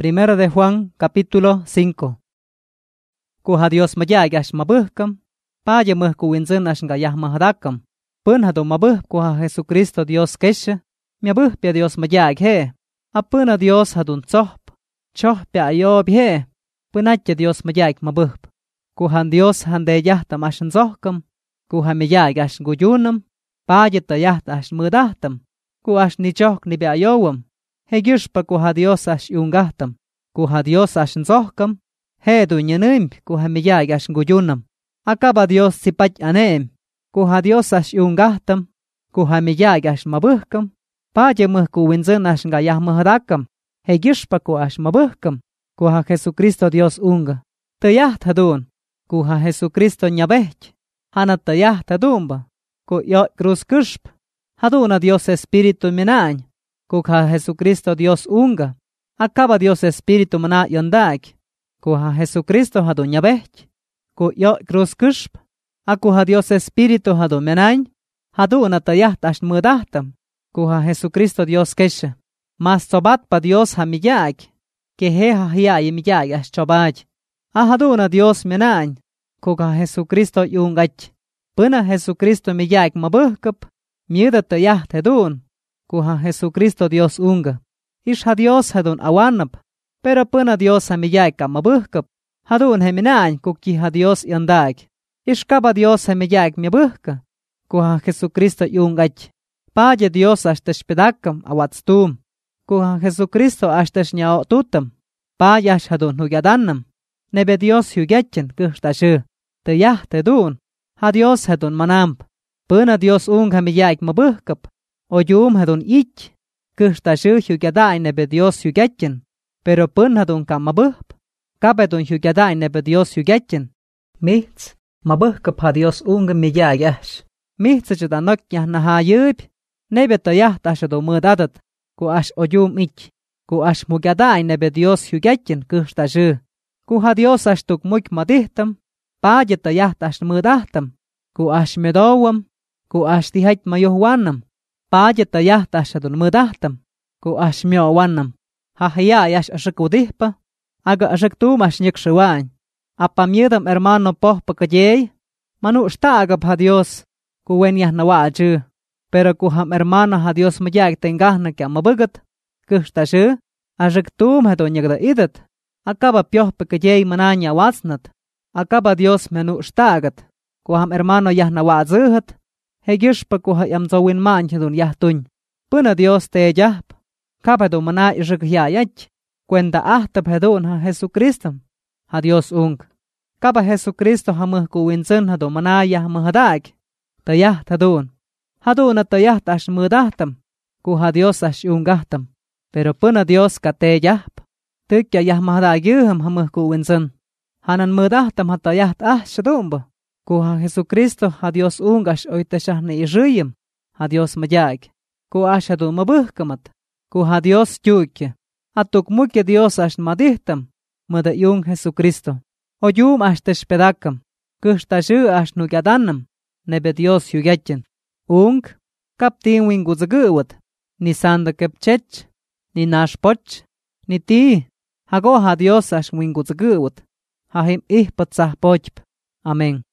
Primero de Juan, capítulo 5. Kuha Dios mayag ash mabuhkam, paya muh kuwinzin ash ngayah mahadakam. Pun hado mabuh kuha Jesucristo Dios kesha, miabuh pia Dios mayag he. Apuna Dios hadun tsohp, choh pia ayob he. Punatya Dios mayag mabuh. Kuhan Dios hande yahtam ash nzohkam, kuha mayag ash nguyunam, paya tayaht ash mudahtam, ku ash ni choh ni bia ayowam. Hegishpa kuha Dios ash yungahtam, kuha Dios ash nzohkam, he du nyanimp kuha mayag ash nguyunam. Akaba Dios sipach aneem, kuha Dios ash yungahtam, kuha mayag ash mabuhkam, paya muh kuwinzin ash ngayah mahadakam, hegishpa ku ash mabuhkam, kuha Jesucristo Dios unga. Tayaht hadun, kuha Jesucristo nyabech, hana tayaht hadumba, ku yo cruz kushp, haduna Dios Espíritu minañ, kuha Jesucristo Dios unga. Acaba Dios Espíritu mana yondag, kuha Jesucristo hadun nyabech, ku yo cruz kushp, akuha Dios Espíritu hadun minañ, haduna tayaht ash mudahtam, kuha Jesucristo Dios kesha. Mas sobat pa Dios hamiyag, que heha hiya miyag ash chobaj. Ahaduna Dios minañ, kuha Jesucristo yungach. Puna Jesucristo miyag mabuhkap, miuda tayaht hedun, kuha Jesucristo Dios unga. Isha Dios hadun awanap, pero puna Dios hamiyag ka mabuhkap, hadun heminañ kukiha Dios yandag. Ishkaba Dios hamiyag miabuhka, kuha Jesucristo yungach. Paya Dios ashtash pedakam awatstum, kuha Jesucristo ashtash nyao tutam, paya ash hadun huyadanam. Nebe Dios huyachen kuhtashu, tayah tedun, ha Dios hadun manamp, puna Dios unga miyag mabuhkap, oyum hadun ich, kuhtashu huyadain nebe Dios huyachen, pero pun hadun ka mabuhp, kabedun huyadain nebe Dios huyachen. Mihts, mabuhkap ha Dios unga miyag ash, mihts chudanok yah naha yub, nebe tayah tashadu mudadat, ku ash oyum ich, ku ash mugadain nebe Dios huyachen kuhtashu. Kuha Dios ash tuk muk madihtam, paya tayah tash mudahtam, ku ash medowam, ku ash tihait mayuhwanam, paya tayah tashadun mudahtam, ku ash miowanam. Hahaya yash ashakudihpa, aga ashaktum ash nyikshuwañ. Apa miedam hermano pohpa kajey, manu shtagab ha Dios, ku wen yah nawachu, pero kuham hermano ha Dios mayag tengahna kya mabugat, kuhtashu, ashaktum hado nyagda idat. Acaba pioh pekejey manaña watsnat. Acaba Dios menu shtagat. Kuham hermano yah nawatzuhat. Hegishpa kuha yamzawin manchadun yahtuñ. Puna Dios te yahp. Kabado mana ishak Cuenta ahtab hedun ha Jesucristum. Ha Dios ung. Kaba Jesucristo hamuh kuwinzin hado mana yah muhadag. Tayah tadun. Haduna tayah tash mudahtam. Kuha Dios ash ungahtam. Pero puna Dios ka te yahp. Tykya yah mahadagiham hamuh kuwinzin. Hanan mudahtam hatayaht shadumba. Kuha Jesucristo ha Dios ungash oitashah ne ishuyim. Ha Dios mayag. Kuha shadun mabuhkamat. Kuha Dios yukya. Atuk mukya Dios ash madihtam. Muda yung Jesucristo. Oyum ashtash pedakam. Kuhtashu ash nugyadanam. Nebe Dios yugyachin. Ung. Kaptin winguzaguwat. Ni sanda kepchech. Ni nashpoch. Ni ti. Hago ha Dios ash winguzaguwat. Hahim ihpat sahpochp. Amén.